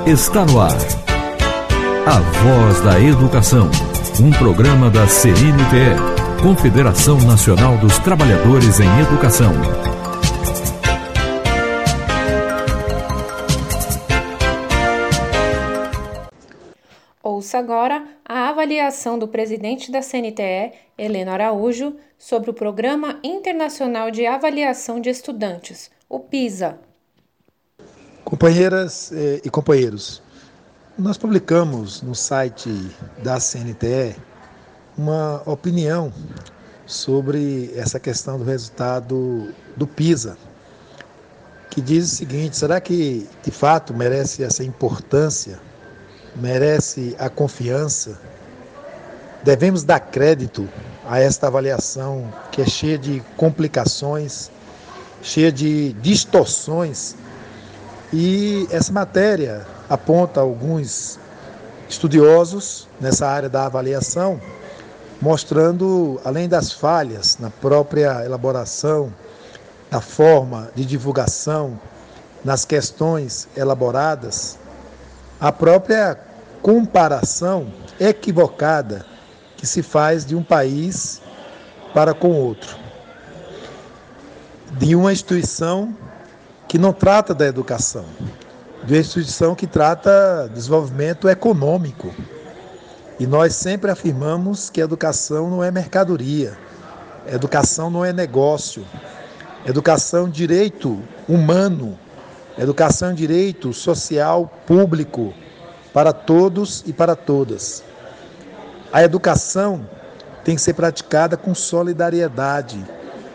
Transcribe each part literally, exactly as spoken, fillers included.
Está no ar. A Voz da Educação. Um programa da C N T E, Confederação Nacional dos Trabalhadores em Educação. Ouça agora a avaliação do presidente da C N T E, Heleno Araújo, sobre o Programa Internacional de Avaliação de Estudantes, o PISA. Companheiras e companheiros, nós publicamos no site da C N T E uma opinião sobre essa questão do resultado do PISA, que diz o seguinte: será que de fato merece essa importância, merece a confiança? Devemos dar crédito a esta avaliação que é cheia de complicações, cheia de distorções. E essa matéria aponta alguns estudiosos nessa área da avaliação, mostrando, além das falhas na própria elaboração, na forma de divulgação, nas questões elaboradas, a própria comparação equivocada que se faz de um país para com outro, de uma instituição que não trata da educação, de uma instituição que trata do desenvolvimento econômico. E nós sempre afirmamos que a educação não é mercadoria, a educação não é negócio, a educação é um direito humano, a educação é um direito social público para todos e para todas. A educação tem que ser praticada com solidariedade,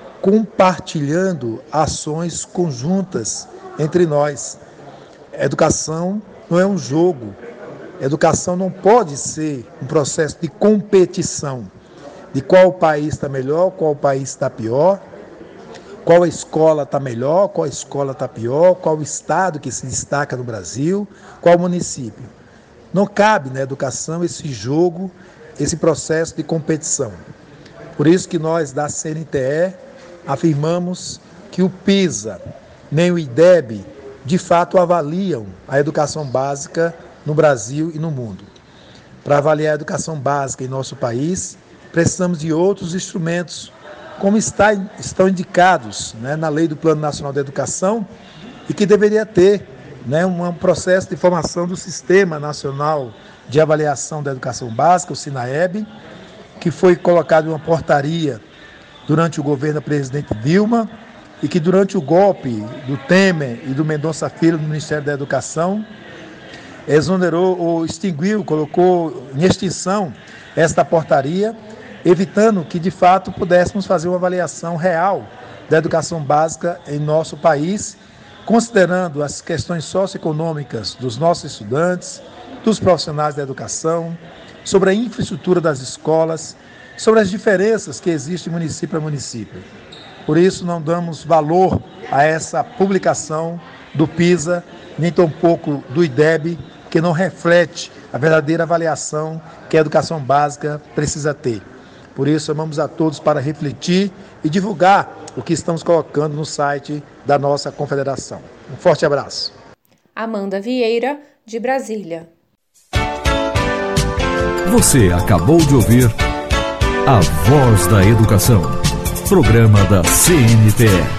compartilhando ações conjuntas entre nós. A educação não é um jogo. A educação não pode ser um processo de competição, de qual país está melhor, qual país está pior, qual escola está melhor, qual escola está pior, qual estado que se destaca no Brasil, qual município. Não cabe na educação esse jogo, esse processo de competição. Por isso que nós da C N T E afirmamos que o PISA nem o IDEB de fato avaliam a educação básica no Brasil e no mundo. Para avaliar a educação básica em nosso país, precisamos de outros instrumentos, como está, estão indicados, né, na Lei do Plano Nacional de Educação, e que deveria ter, né, um processo de formação do Sistema Nacional de Avaliação da Educação Básica, o SINAEB, que foi colocado em uma portaria durante o governo da presidente Dilma, e que durante o golpe do Temer e do Mendonça Filho no Ministério da Educação, exonerou ou extinguiu, colocou em extinção esta portaria, evitando que de fato pudéssemos fazer uma avaliação real da educação básica em nosso país, considerando as questões socioeconômicas dos nossos estudantes, dos profissionais da educação, sobre a infraestrutura das escolas, sobre as diferenças que existem município a município. Por isso não damos valor a essa publicação do PISA, nem tampouco do IDEB, que não reflete a verdadeira avaliação que a educação básica precisa ter. Por isso chamamos a todos para refletir e divulgar o que estamos colocando no site da nossa confederação. Um forte abraço. Amanda Vieira, de Brasília. Você acabou de ouvir A Voz da Educação, programa da C N T E.